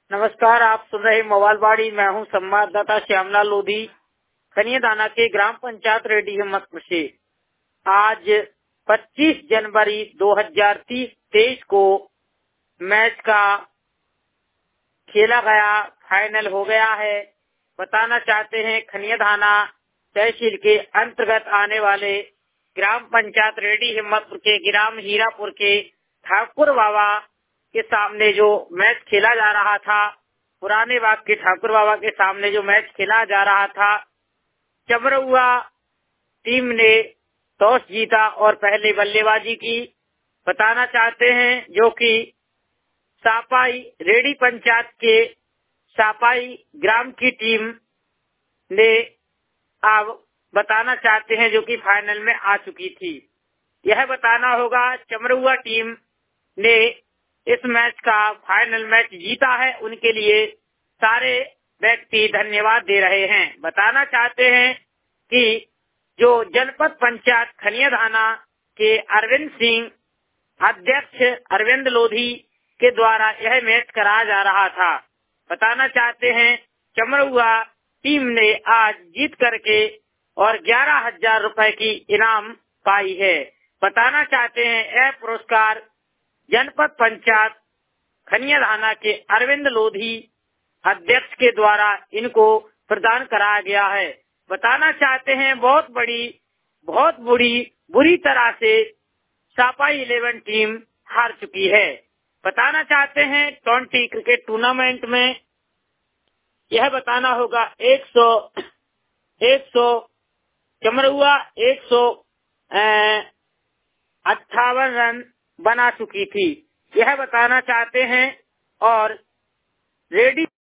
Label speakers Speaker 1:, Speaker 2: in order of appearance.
Speaker 1: नमस्कार, आप सुन रहे मोबाइलबाड़ी। मैं हूं संवाददाता श्यामलाल लोधी, खनियादाना के ग्राम पंचायत रेडी हिम्मतपुर से। आज 25 जनवरी 2023 को मैच का खेला गया, फाइनल हो गया है। बताना चाहते हैं, खनियादाना तहसील के अंतर्गत आने वाले ग्राम पंचायत रेडी हिम्मतपुर के ग्राम हीरापुर के ठाकुर बाबा के सामने जो मैच खेला जा रहा था, पुराने बाग के ठाकुर बाबा के सामने जो मैच खेला जा रहा था, चमरौआ टीम ने टॉस जीता और पहले बल्लेबाजी की। बताना चाहते हैं जो कि सापाई रेडी पंचायत के सापाई ग्राम की टीम ने अब बताना चाहते हैं जो कि फाइनल में आ चुकी थी। यह बताना होगा, चमरौआ टीम ने इस मैच का फाइनल मैच जीता है। उनके लिए सारे व्यक्ति धन्यवाद दे रहे हैं। बताना चाहते हैं कि जो जनपद पंचायत खनियादाना के अरविंद सिंह, अध्यक्ष अरविंद लोधी के द्वारा यह मैच कराया जा रहा था। बताना चाहते हैं, चमरौआ टीम ने आज जीत करके और 11,000 रुपए की इनाम पाई है। बताना चाहते हैं, यह पुरस्कार जनपद पंचायत खनियादाना के अरविंद लोधी अध्यक्ष के द्वारा इनको प्रदान कराया गया है। बताना चाहते हैं, बहुत बुरी तरह से सापाई 11 टीम हार चुकी है। बताना चाहते हैं, 20 क्रिकेट टूर्नामेंट में यह बताना होगा 100 चमरौआ 158 रन बना चुकी थी। यह बताना चाहते हैं और रेडी